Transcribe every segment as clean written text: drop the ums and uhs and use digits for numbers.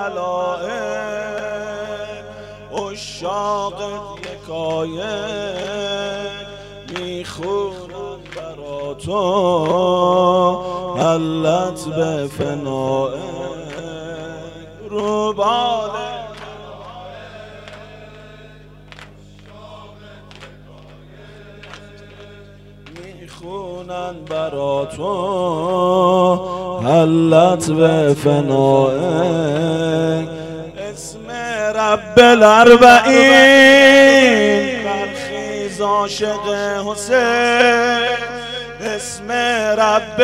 ملائک عشاق یکایک میخونن برا تو حلت به فنائک رو بال میخونن برا تو حلت به فنائک اسم رب الاربعین برخیز عاشق حسین اسم رب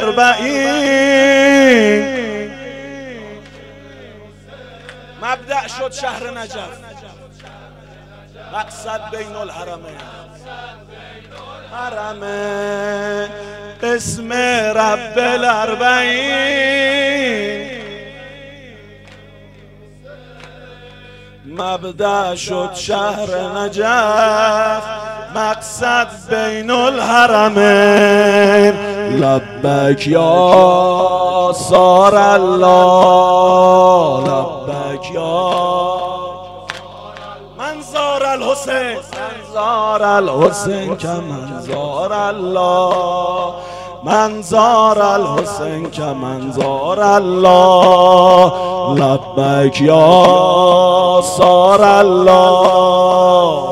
الاربعین مبدأ شد شهر نجف مقصد بین الحرمین حرمین اسم رب الاربعین مبدأ شد شهر نجف مقصد بین الحرمین لبک یا سار الله لبک یا منظار الحسین منظار الحسین که منظار الله منظار الحسین که منظار الله لبک یا سار الله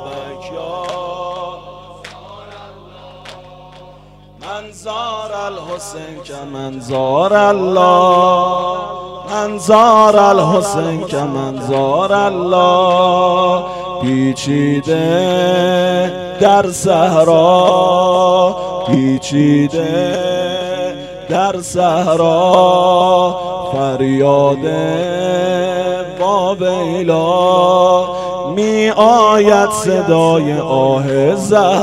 منظار الحسین که منظار الله منظار الحسین که منظار الله پیچیده در صحرا پیچیده در صحرا فریاد واویلا می آید صدای آه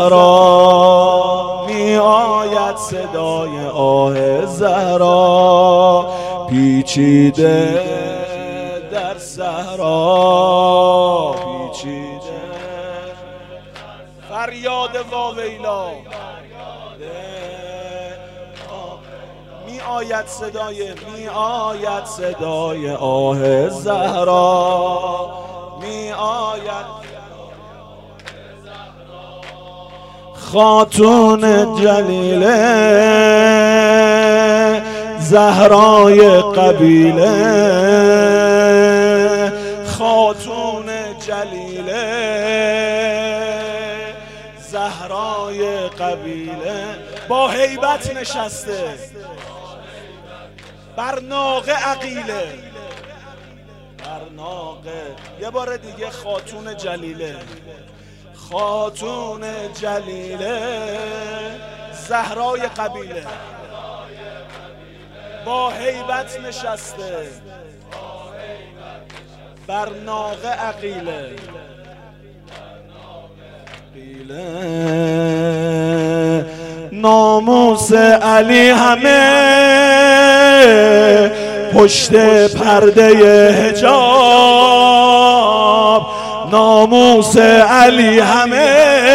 زهرا می آید صدای آه زهرا پیچیده در صحرا پیچیده فریاد واویلا می آید صدای آه زهرا می آید خاتون جلیله زهرای قبیله خاتون جلیله زهرای قبیله با هیبت نشسته بر ناقه عقیله بر ناقه یه بار دیگه خاتون جلیله خاتون جلیله زهرای قبیله با هیبت نشسته بر ناقه عقیله ناموس علی همه پشت پرده حجاب ناموس علی همه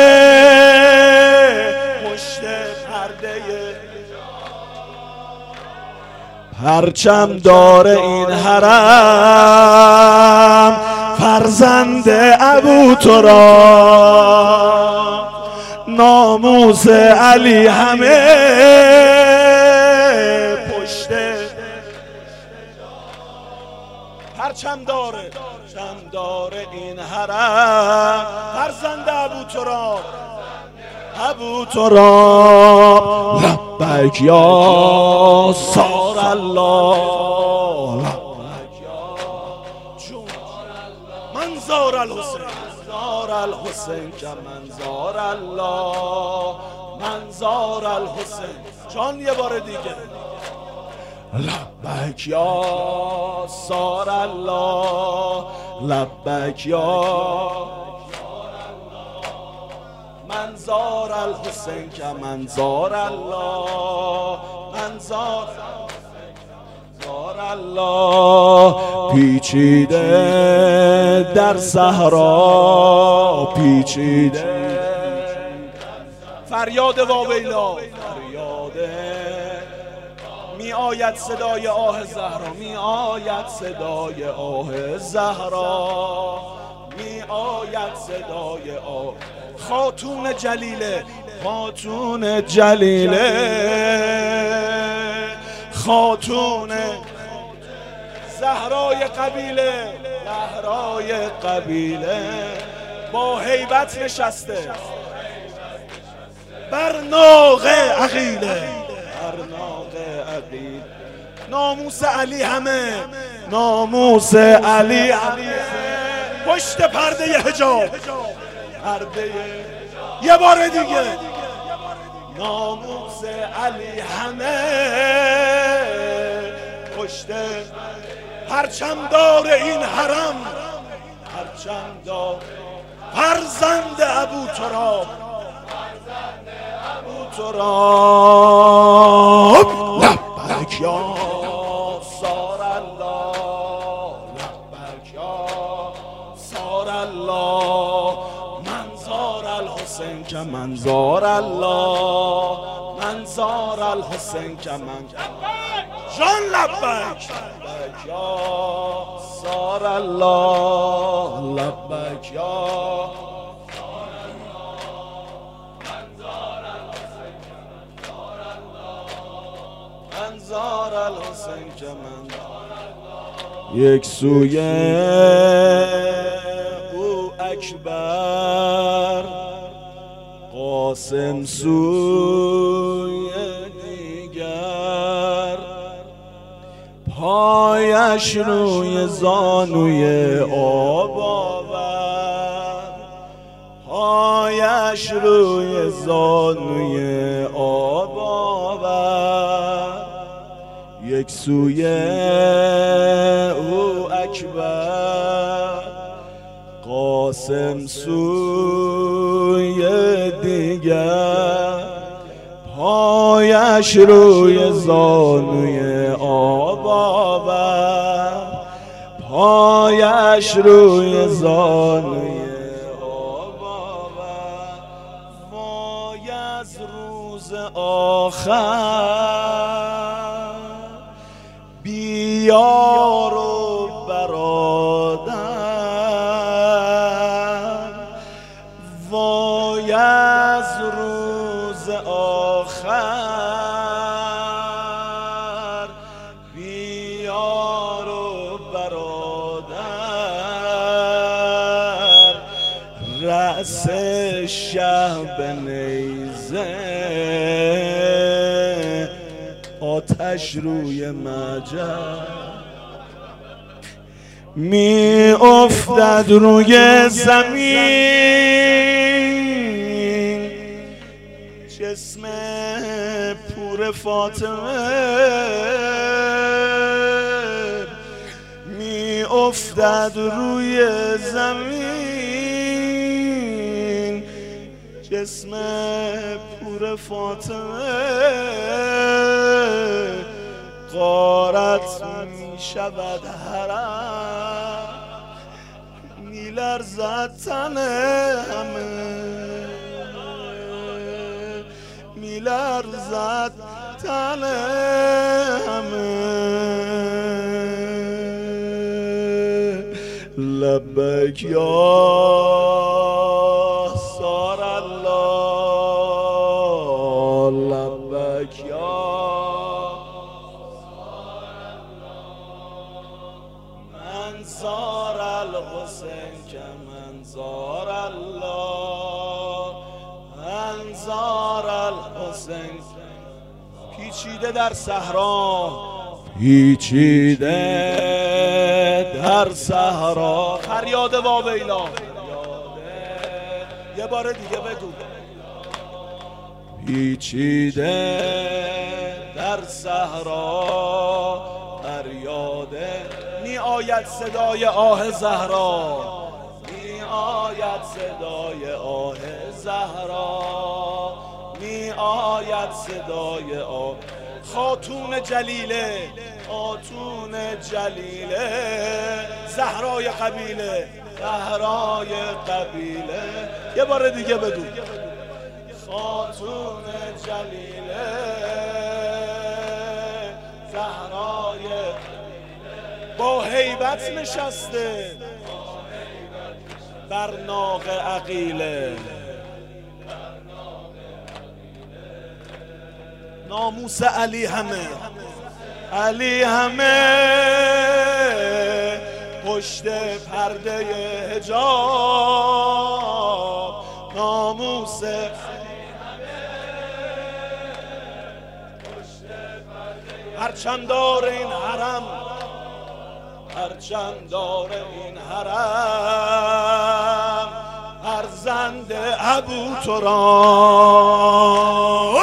پشت پرده پرچم دار این حرم فرزند ابو تراب ناموس علی همه پشت پرچم داره این حرم فرزند ابو تراب لبک یا سار الله لبک یا منظار الحسین که منظار الله منظار الحسین جان یه بار دیگه لبک یا سار الله لبک یا منظار الحسین که منظار الله منظار الله پیچیده در صحرا پیچیده فریاد واویلا فریاد می آید صدای آه زهرا، می آید صدای آه زهرا، می آید صدای آه. خاتون جلیله، خاتون جلیله، خاتون زهرای قبیله، زهرای قبیله با هیبت نشسته بر ناق عقیله، بر ناق عقیله. ناموس علی همه، ناموس علی همه پشت پرده حجاب، پرده یه بار دیگه ناموس علی همه پشت پرچمدار این حرم، پرچمدار فرزند ابو تراب، ابو تراب. لبک یا سار الله، لبک یا سار الله، منظار الحسین که منظار الله، منظار الحسین که من جان. لبک لبک یا سار الله، لبک یا منظار الحسین که من. یک سوی او اکبر، قاسم سوی دیگر، پایش روی زانوی آب آورد، پایش روی زانوی آب آورد. یک سوی او اکبر، قاسم سوی دیگر، پایش روی زانوی آب آورد، پایش روی زانوی آب آورد. وای از روز آخر بی یار و برادر، وای از روز آخر بی یار و برادر، رأس شب نیزه آتش روی مجر، می افتد روی زمین جسم پور فاطمه، می افتد روی زمین جسم پور فاطمه، غارت می شود حرم، می لرزد تن همه، می لرزد تن همه. لبک یا سار الله، لبک یا منظار الحسین که منظار الله، منظار الحسین. پیچیده در صحرا، پیچیده در صحرا، فریاد واویلا. یه بار دیگه بگو. پیچیده در صحرا فریاده، می آید صدای آه زهرا، می آید صدای آه زهرا، می آید صدای آه. خاتون جلیله، خاتون جلیله، زهرای قبیله، زهرای قبیله. یه بار دیگه بگو. خاتون جلیله، با هیبت نشسته بر ناق عقیله. ناموس علی همه، علی همه پشت پرده حجاب. ناموس هرچند دار این حرم، هرچند دار این حرم فرزند ابو تراب.